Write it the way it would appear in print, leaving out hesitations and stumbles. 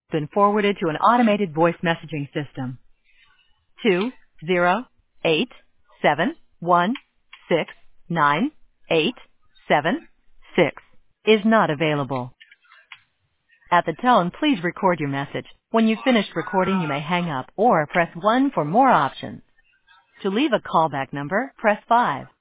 Been forwarded to an automated voice messaging system. 20871698776 is not available. At the tone, please record your message. When you've finished recording, you may hang up or press 1 for more options. To leave a callback number, press 5.